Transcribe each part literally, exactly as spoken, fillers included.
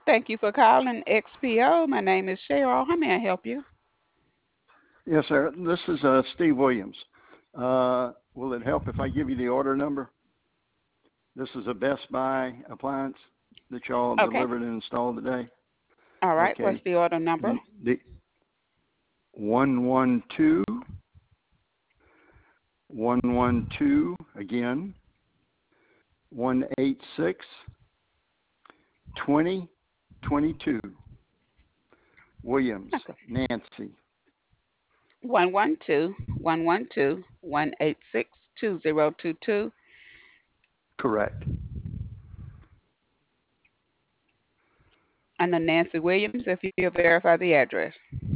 Thank you for calling X P O. My name is Cheryl. How may I help you? Yes, sir. This is uh, Steve Williams. Uh, will it help if I give you the order number? This is a Best Buy appliance that y'all Okay. delivered and installed today. All right. What's Okay. the order number? The, the one one two one one two again one eight six twenty twenty two. Williams, Okay. Nancy. One one two one one two one eight six two zero two two. Correct. And then Nancy Williams, if you'll verify the address.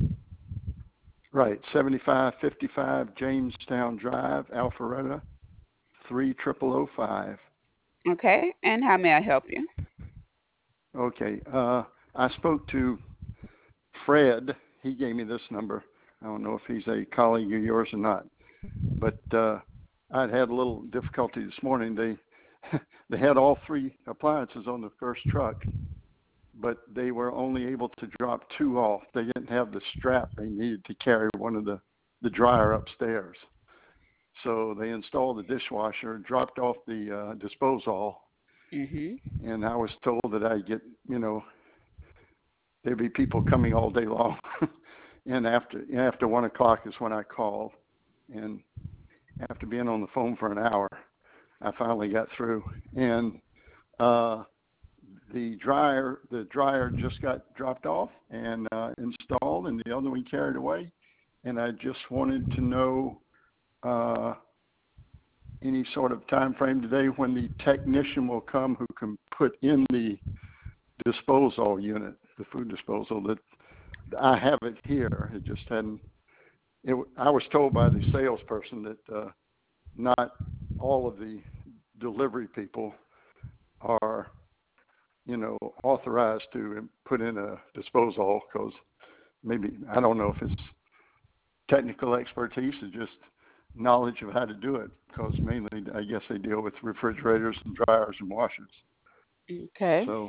Right. seventy-five fifty-five Jamestown Drive, Alpharetta, three triple oh five. Okay. And how may I help you? Okay. Uh, I spoke to Fred. He gave me this number. I don't know if he's a colleague of yours or not, but uh, I'd had a little difficulty this morning. They they had all three appliances on the first truck, but they were only able to drop two off. They didn't have the strap they needed to carry one of the, the dryer upstairs. So they installed the dishwasher, dropped off the uh, disposal, Mhm. and I was told that I'd get, you know, there'd be people coming all day long. And after after one o'clock is when I called, and after being on the phone for an hour, I finally got through. And uh, the dryer the dryer just got dropped off and uh, installed, and the other one carried away. And I just wanted to know uh, any sort of time frame today when the technician will come who can put in the disposal unit, the food disposal. That I have it here. It just hadn't. It, I was told by the salesperson that uh, not all of the delivery people are, you know, authorized to put in a disposal because maybe I don't know if it's technical expertise or just knowledge of how to do it. Because mainly, I guess they deal with refrigerators and dryers and washers. Okay. So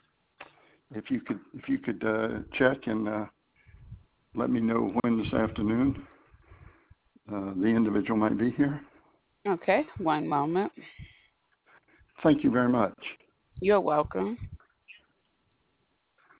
if you could, if you could uh, check and uh, let me know when this afternoon uh, the individual might be here. Okay. One moment. Thank you very much. You're welcome.